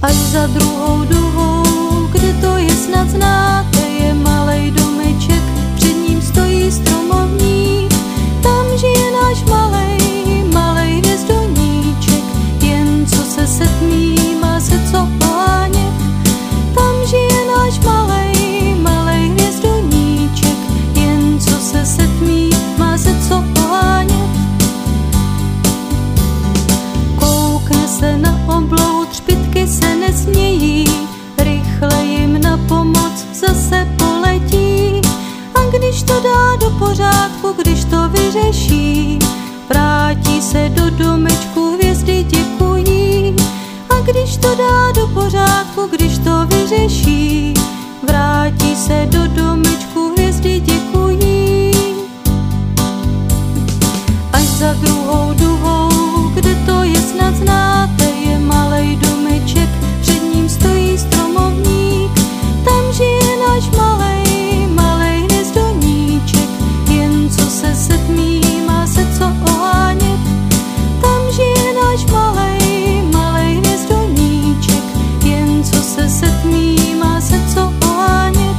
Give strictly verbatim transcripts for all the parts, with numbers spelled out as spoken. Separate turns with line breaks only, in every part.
Až za druhou duhou, kde to je snad znáte, je malej domeček, před ním stojí stromovník. Tam žije náš malej, malej hvězdoníček, jen co se setmí, má se co pohánět. Tam žije náš malej, malej hvězdoníček, jen co se setmí, má se co pohánět. Koukne se na obloud, třpytky se nesmějí, rychle jim na pomoc zase poletí. A když to dá do pořádku, když to vyřeší, vrátí se do domečku, hvězdy děkují. A když to dá do pořádku, když to vyřeší, vrátí se do domečku, hvězdy děkují. Až za druhou duhou, kde to je snad znáte, je malej domeček, před ním stojí stromovník. Tam žije náš malej, malej hvězdoníček, jen co se setmí, má se co ohánět. Tam žije náš malej, malej hvězdoníček, jen co se setmí, má se co ohánět.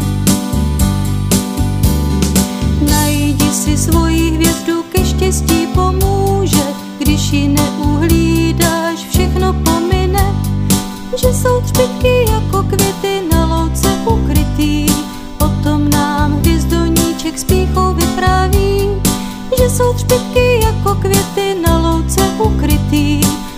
Najdi si svoji hvězdu, ke štěstí pomůže, když ji neuhlídáš, všechno pomine. Že jsou třpytky jako květy na louce ukrytý, o tom nám hvězdoníček s pýchou vypráví. Že jsou třpytky jako květy na louce ukrytý,